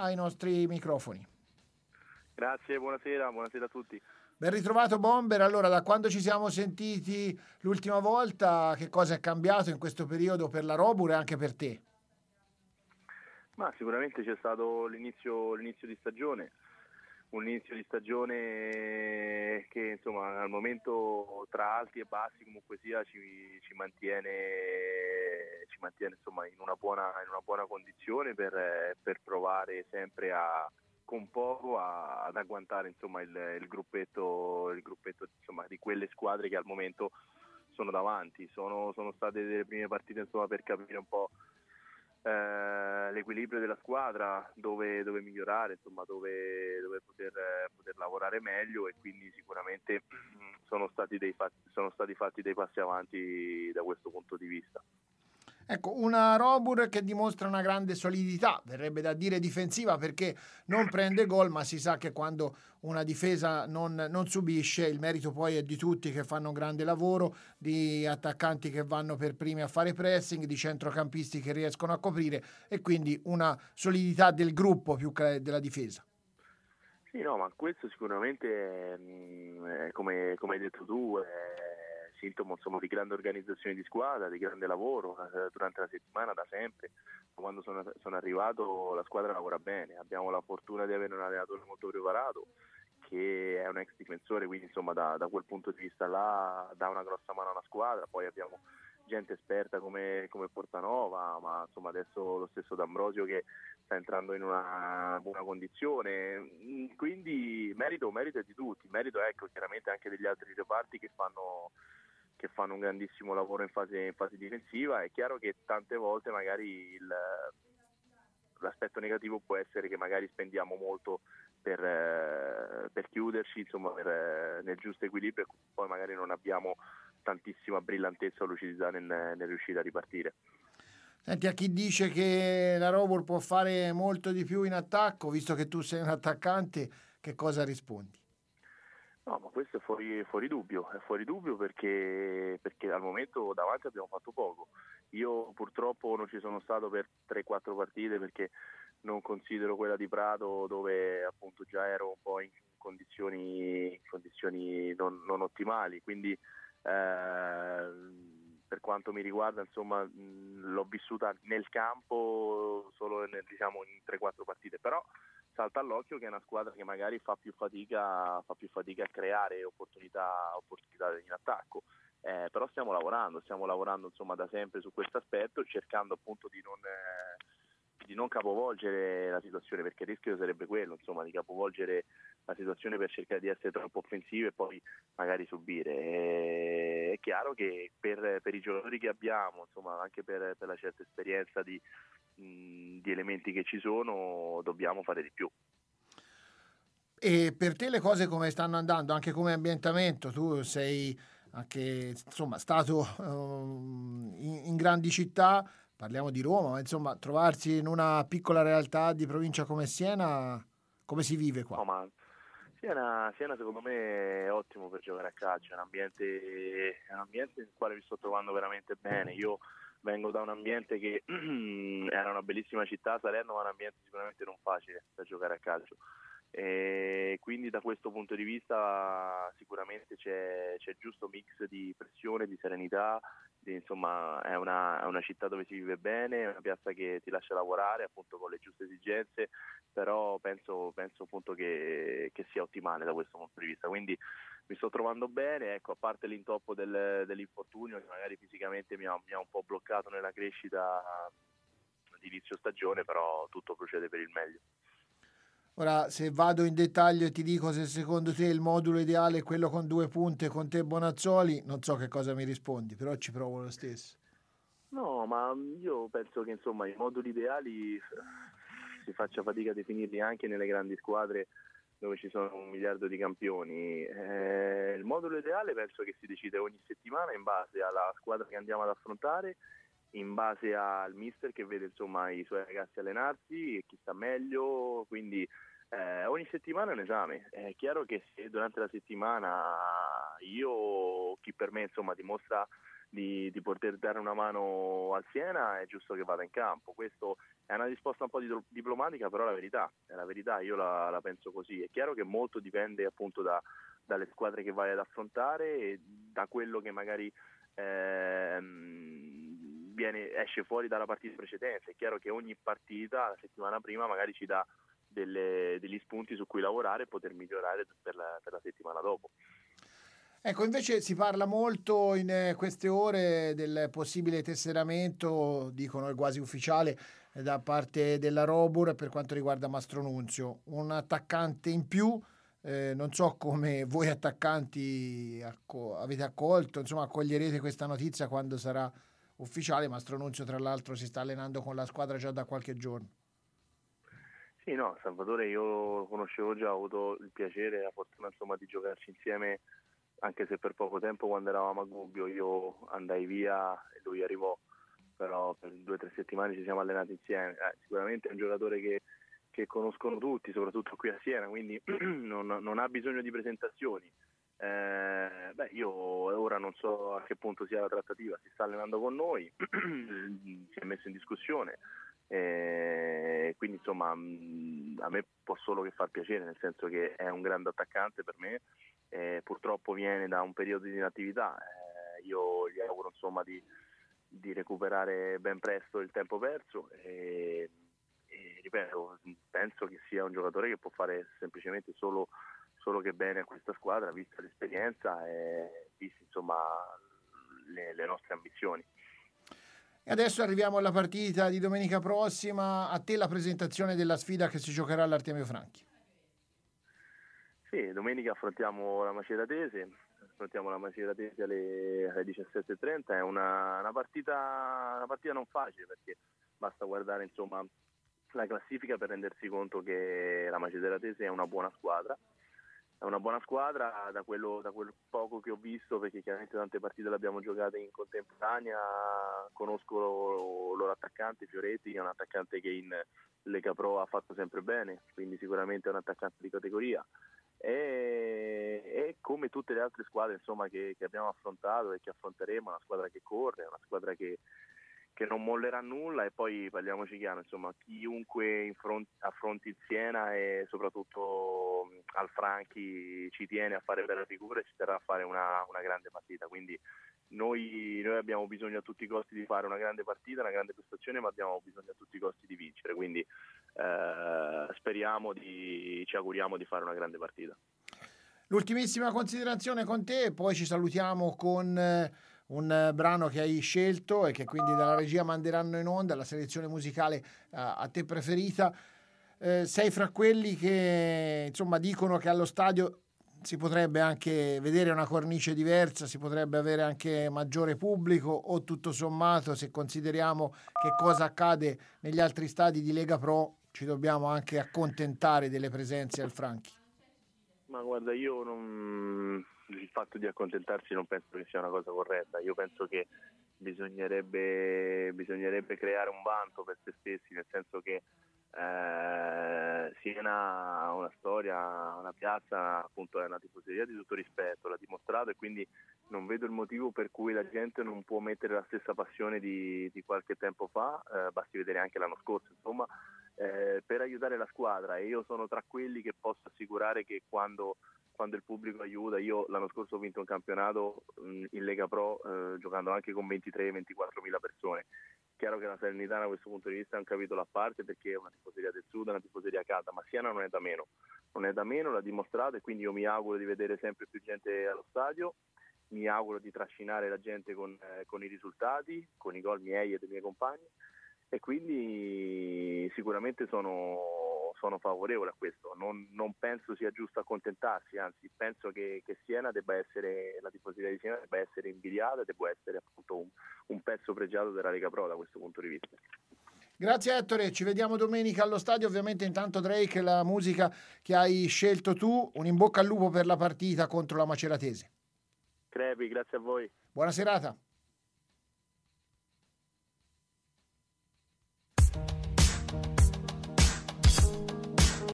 ai nostri microfoni. Grazie, buonasera a tutti. Ben ritrovato Bomber. Allora, da quando ci siamo sentiti l'ultima volta, che cosa è cambiato in questo periodo per la Robur e anche per te? Ma sicuramente c'è stato l'inizio di stagione, un inizio di stagione che insomma al momento tra alti e bassi comunque sia ci mantiene insomma in una buona condizione per provare sempre con poco ad agguantare insomma il gruppetto insomma di quelle squadre che al momento sono davanti. Sono state delle prime partite insomma per capire un po' l'equilibrio della squadra, dove migliorare, insomma dove poter lavorare meglio, e quindi sicuramente sono stati fatti dei passi avanti da questo punto di vista. Ecco, una Robur che dimostra una grande solidità, verrebbe da dire difensiva, perché non prende gol, ma si sa che quando una difesa non subisce, il merito poi è di tutti che fanno un grande lavoro, di attaccanti che vanno per primi a fare pressing, di centrocampisti che riescono a coprire, e quindi una solidità del gruppo più che della difesa. Sì, no, ma questo sicuramente come hai detto tu, è sintomo insomma di grande organizzazione di squadra, di grande lavoro durante la settimana, da sempre. Quando sono arrivato la squadra lavora bene, abbiamo la fortuna di avere un allenatore molto preparato che è un ex difensore, quindi insomma da quel punto di vista là dà una grossa mano alla squadra. Poi abbiamo gente esperta come Portanova, ma insomma adesso lo stesso D'Ambrosio che sta entrando in una buona condizione, quindi merito è di tutti, merito ecco chiaramente anche degli altri reparti che fanno un grandissimo lavoro in fase difensiva. È chiaro che tante volte magari l'aspetto negativo può essere che magari spendiamo molto per chiuderci, insomma nel giusto equilibrio, e poi magari non abbiamo tantissima brillantezza o lucidità nel riuscire a ripartire. Senti, a chi dice che la Robur può fare molto di più in attacco, visto che tu sei un attaccante, che cosa rispondi? No, ma questo è fuori dubbio perché al momento davanti abbiamo fatto poco. Io purtroppo non ci sono stato per 3-4 partite perché non considero quella di Prato, dove appunto già ero un po' in condizioni non ottimali, quindi per quanto mi riguarda insomma l'ho vissuta nel campo solo diciamo in 3-4 partite, però salta all'occhio che è una squadra che magari fa più fatica a creare opportunità in attacco, però stiamo lavorando insomma da sempre su questo aspetto, cercando appunto di non capovolgere la situazione, perché il rischio sarebbe quello insomma di capovolgere la situazione per cercare di essere troppo offensivi e poi magari subire. È chiaro che per i giocatori che abbiamo, insomma anche per la certa esperienza di elementi che ci sono, dobbiamo fare di più. E per te le cose come stanno andando, anche come ambientamento? Tu sei anche insomma stato in grandi città, parliamo di Roma, ma insomma trovarsi in una piccola realtà di provincia come Siena, come si vive qua? No, ma Siena secondo me è ottimo per giocare a calcio, è un ambiente nel quale mi sto trovando veramente bene. Io vengo da un ambiente che era una bellissima città, Salerno, ma un ambiente sicuramente non facile per giocare a calcio. E quindi da questo punto di vista sicuramente c'è il giusto mix di pressione, di serenità, insomma è una città dove si vive bene, è una piazza che ti lascia lavorare appunto con le giuste esigenze, però penso appunto che sia ottimale da questo punto di vista, quindi mi sto trovando bene, ecco, a parte l'intoppo dell'infortunio che magari fisicamente mi ha un po' bloccato nella crescita di inizio stagione, però tutto procede per il meglio. Ora, se vado in dettaglio e ti dico se secondo te il modulo ideale è quello con 2 punte con te Bonazzoli, non so che cosa mi rispondi, però ci provo lo stesso. No, ma io penso che insomma i moduli ideali si faccia fatica a definirli anche nelle grandi squadre dove ci sono 1 miliardo di campioni. Il modulo ideale penso che si decide ogni settimana in base alla squadra che andiamo ad affrontare, in base al mister che vede insomma i suoi ragazzi allenarsi e chi sta meglio, quindi ogni settimana è un esame. È chiaro che se durante la settimana chi per me insomma dimostra di poter dare una mano al Siena, è giusto che vada in campo. Questo è una risposta un po' diplomatica, però è la verità, io la penso così. È chiaro che molto dipende appunto dalle squadre che vai ad affrontare e da quello che magari esce fuori dalla partita precedente. È chiaro che ogni partita la settimana prima magari ci dà degli spunti su cui lavorare e poter migliorare per la settimana dopo. Ecco, invece si parla molto in queste ore del possibile tesseramento, dicono è quasi ufficiale, da parte della Robur per quanto riguarda Mastronunzio. Un attaccante in più, non so come voi attaccanti avete accolto, insomma accoglierete questa notizia quando sarà ufficiale. Mastronunzio tra l'altro si sta allenando con la squadra già da qualche giorno. Sì, no, Salvatore io lo conoscevo già, ho avuto il piacere e la fortuna insomma di giocarci insieme, anche se per poco tempo quando eravamo a Gubbio. Io andai via e lui arrivò, però per 2 o 3 settimane ci siamo allenati insieme. Sicuramente è un giocatore che conoscono tutti, soprattutto qui a Siena, quindi non ha bisogno di presentazioni. Io ora non so a che punto sia la trattativa, si sta allenando con noi, si è messo in discussione, quindi insomma a me può solo che far piacere, nel senso che è un grande attaccante per me. Purtroppo viene da un periodo di inattività, io gli auguro insomma di recuperare ben presto il tempo perso e ripeto, penso che sia un giocatore che può fare semplicemente solo che bene a questa squadra, vista l'esperienza e viste insomma le nostre ambizioni. E adesso arriviamo alla partita di domenica prossima. A te la presentazione della sfida che si giocherà all'Artemio Franchi. Sì, domenica affrontiamo la Maceratese alle 17:30. È una partita non facile, perché basta guardare insomma la classifica per rendersi conto che la Maceratese è una buona squadra. È una buona squadra da quel poco che ho visto, perché chiaramente tante partite le abbiamo giocate in contemporanea. Conosco loro attaccante Fioretti, che è un attaccante che in Lega Pro ha fatto sempre bene, quindi sicuramente è un attaccante di categoria. E come tutte le altre squadre insomma che abbiamo affrontato e che affronteremo, una squadra che corre, una squadra che non mollerà nulla. E poi parliamoci chiaro, insomma, chiunque affronti il Siena e soprattutto al Franchi ci tiene a fare belle figure, ci terrà a fare una grande partita, quindi noi abbiamo bisogno a tutti i costi di fare una grande partita, una grande prestazione, ma abbiamo bisogno a tutti i costi di vincere, quindi ci auguriamo di fare una grande partita. L'ultimissima considerazione con te, poi ci salutiamo con un brano che hai scelto e che quindi dalla regia manderanno in onda, la selezione musicale a te preferita. Sei fra quelli che insomma dicono che allo stadio si potrebbe anche vedere una cornice diversa, si potrebbe avere anche maggiore pubblico, o tutto sommato, se consideriamo che cosa accade negli altri stadi di Lega Pro, ci dobbiamo anche accontentare delle presenze al Franchi? Ma guarda, il fatto di accontentarsi non penso che sia una cosa corretta. Io penso che bisognerebbe creare un vanto per se stessi, nel senso che Siena ha una storia, una piazza, appunto è una tifoseria di tutto rispetto, l'ha dimostrato, e quindi non vedo il motivo per cui la gente non può mettere la stessa passione di qualche tempo fa, basti vedere anche l'anno scorso, insomma, per aiutare la squadra. E io sono tra quelli che posso assicurare che quando il pubblico aiuta, io l'anno scorso ho vinto un campionato in Lega Pro giocando anche con 23-24 mila persone. Chiaro che la Salernitana da questo punto di vista è un capitolo a parte, perché è una tifoseria del sud, una tifoseria calda, ma Siena non è da meno, l'ha dimostrato, e quindi io mi auguro di vedere sempre più gente allo stadio, mi auguro di trascinare la gente con i risultati, con i gol miei e dei miei compagni, e quindi sicuramente sono favorevole a questo. Non penso sia giusto accontentarsi, anzi penso che Siena debba essere, la tifoseria di Siena debba essere invidiata, debba essere appunto un pezzo pregiato della Lega Pro da questo punto di vista. Grazie Ettore, ci vediamo domenica allo stadio. Ovviamente intanto Drake, la musica che hai scelto tu, un in bocca al lupo per la partita contro la Maceratese. Crepi, grazie a voi. Buona serata.